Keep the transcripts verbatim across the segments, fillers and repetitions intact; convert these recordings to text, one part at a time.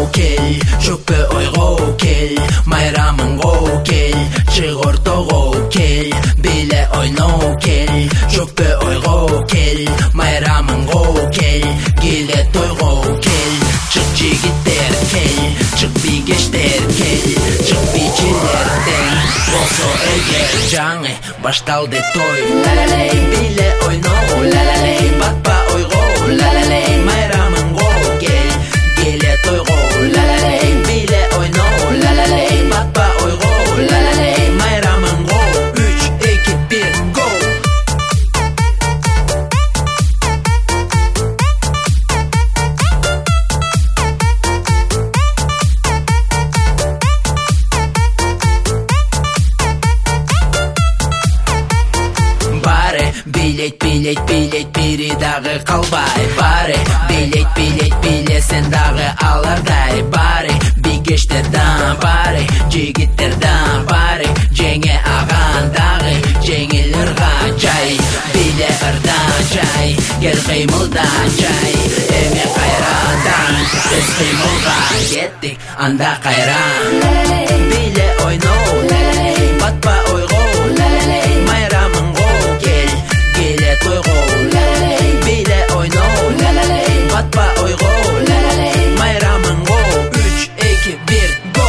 кел, чөппө ойго кел, майрамыңго кел, чык ортого кел, биле ойно кел, чөппө ойго кел, майрамыңго кел, келе тойго кел, чык жигиттер кел, чык бигештер кел, чык бичилер тең, болсо эгер жаңы башталды той. Ла-ла-лей, биле ойно, ла-ла-лей, батпа ойго, ла-ла-лей, майрамыңго кел, келе тойго, ла-ла-лей, биле ойно, ла-ла-лей, батпа ойго, ла-ла-лей, майрамыңго, үч, эки, бир, го! Баре, билет, билет, билет, бири дагы калбай. Баре, билет, билет, билесен дагы алардай. Баре, бигештердан, баре, жигиттердан, баре, жеңе аган дагы, жеңилерга жай. Биле ырдан жай, кел кыймылдан жай, эми кайрадан, биз кыймылга кеттик, анда кайран. Биле ойно, батпа ойго, майрамыңго кел, келе тойго, биле ойно, батпа ойго, майрамыңго, үч, эки, бир, го!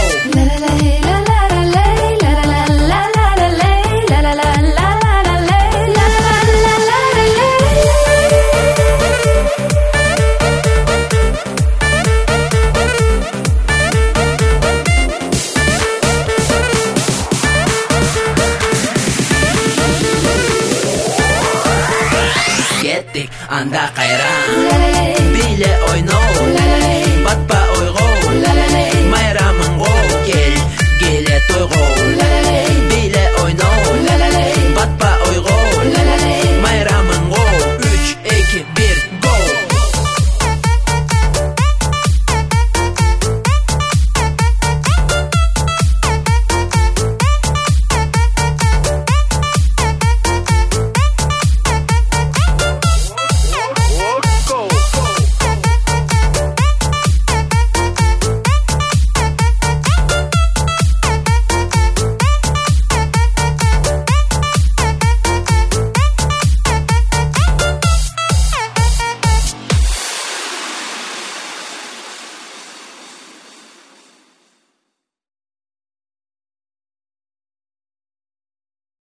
Анда кайран, биле ойно, батпа